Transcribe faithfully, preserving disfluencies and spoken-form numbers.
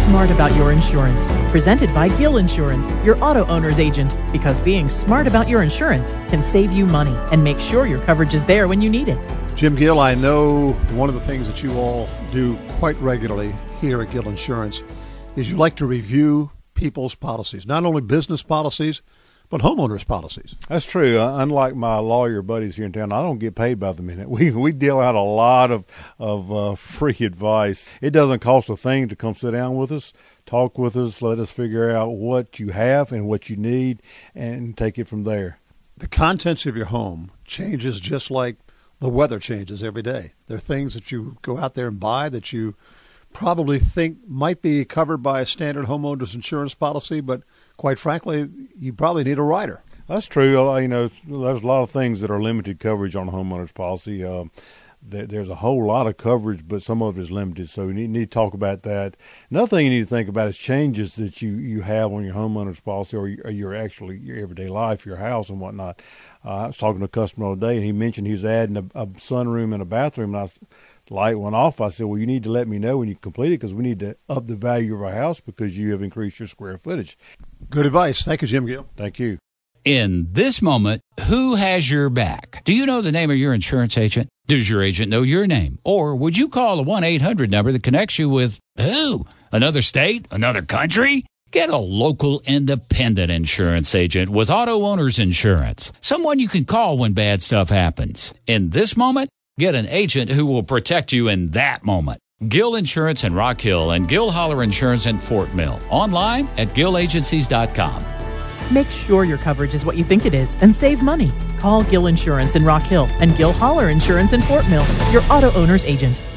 smart about your insurance. Presented by Gill Insurance, your auto owner's agent. Because being smart about your insurance can save you money and make sure your coverage is there when you need it. Jim Gill, I know one of the things that you all do quite regularly here at Gill Insurance is you like to review people's policies, not only business policies, but homeowners policies. That's true. Uh, unlike my lawyer buddies here in town, I don't get paid by the minute. We we deal out a lot of of uh, free advice. It doesn't cost a thing to come sit down with us, talk with us, let us figure out what you have and what you need, and take it from there. The contents of your home changes just like the weather changes every day. There are things that you go out there and buy that you probably think might be covered by a standard homeowners insurance policy, but quite frankly, you probably need a rider. That's true. Uh, You know, there's a lot of things that are limited coverage on a homeowner's policy. Uh, there, there's a whole lot of coverage, but some of it is limited, so you need, need to talk about that. Another thing you need to think about is changes that you, you have on your homeowner's policy or your, or your actually your everyday life, your house and whatnot. Uh, I was talking to a customer the other day, and he mentioned he was adding a, a sunroom and a bathroom, and I light went off. I said, well, you need to let me know when you complete it because we need to up the value of our house because you have increased your square footage. Good advice. Thank you, Jim Gill. Thank you. In this moment, who has your back? Do you know the name of your insurance agent? Does your agent know your name? Or would you call a one eight hundred number that connects you with who? Another state? Another country? Get a local independent insurance agent with Auto Owners Insurance. Someone you can call when bad stuff happens. In this moment, get an agent who will protect you in that moment. Gill Insurance in Rock Hill and Gill Holler Insurance in Fort Mill. Online at gill agencies dot com. Make sure your coverage is what you think it is and save money. Call Gill Insurance in Rock Hill and Gill Holler Insurance in Fort Mill, your auto owner's agent.